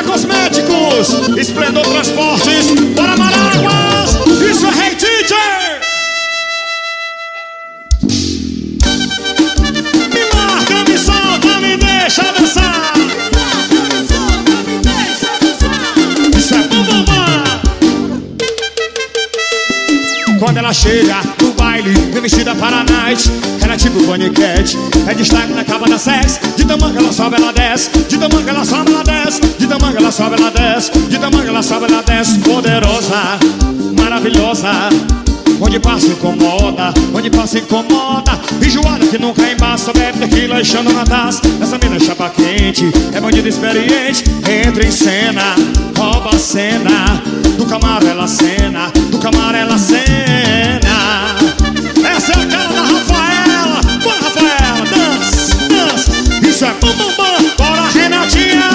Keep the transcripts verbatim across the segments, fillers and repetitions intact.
Cosméticos, Esplendor Transportes, para Maranguas. Isso é Hey D J. Me marca, me solta, me deixa dançar. Isso é bom, bom, bom. Quando ela chega no baile, vem vestida para a night. Ela é tipo paniquete, é destaque na capa da sex. De tamanho ela sobe, ela desce. De tamanho ela sobe, ela desce. De tamanho ela sobe, ela desce. De tamanho ela sobe, ela desce. Poderosa, maravilhosa. Onde passa incomoda, onde passa incomoda. Enjoada que nunca embaça, bebe tequila e chama na taça. Essa mina é chapa quente, é bandida experiente. Entra em cena, rouba a cena. Do camarão ela cena, do camarão ela cena. Essa é a cara da Rafaela. Bora, Rafaela, dança, dança. Isso é bom, bom, bom. Bora, Renatinha.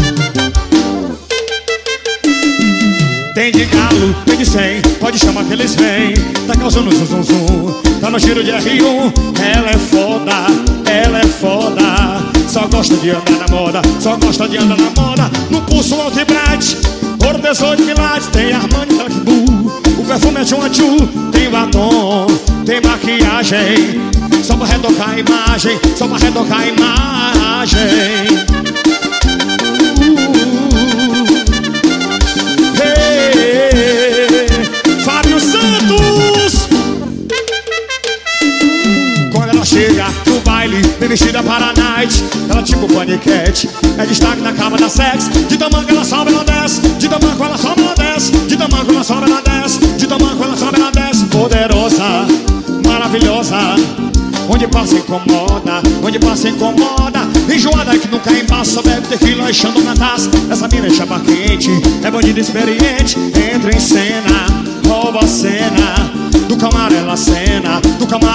Tem de galo, tem de cem, pode chamar que eles vêm. Tá causando zum, zum, zum. Tá no giro de R um. Ela é foda, ela é foda. Só gosta de andar na moda, só gosta de andar na moda. No pulso alto e bright, ouro dezoito quilates. Tem Armani, Black Bull. O perfume é de um tchu. Tem batom, tem maquiagem. Só pra retocar a imagem, só pra retocar a imagem. Fábio Santos. Quando ela chega no baile, vem vestida para a night. Ela tipo paniquete, é destaque na cama da sex. De tamanho ela sobe, ela desce. De tamanho ela sobe, ela desce. De tamanho ela sobe, ela desce. De tamanho ela sobe, ela desce. Poderosa, maravilhosa. Onde passa incomoda, onde passa incomoda. Enjoada que nunca embaça, bebe tequila e chama na taça. Essa mina é chapa quente, é bandida experiente. Entra em cena, rouba a cena. Do camarão ela cena, do camarão